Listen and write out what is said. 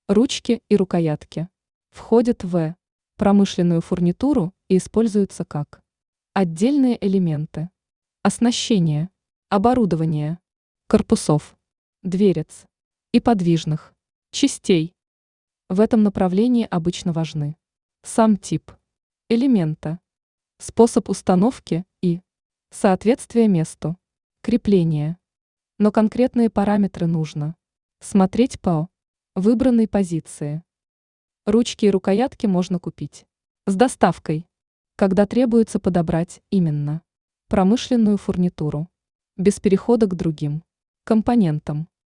Ручки и рукоятки входят в промышленную фурнитуру и используются как отдельные элементы оснащения, оборудования, корпусов, дверец и подвижных частей. В этом направлении обычно важны сам тип элемента, способ установки и соответствие месту крепления. Но конкретные параметры нужно смотреть по выбранной позиции. Ручки и рукоятки можно купить с доставкой, когда требуется подобрать именно промышленную фурнитуру, без перехода к другим компонентам.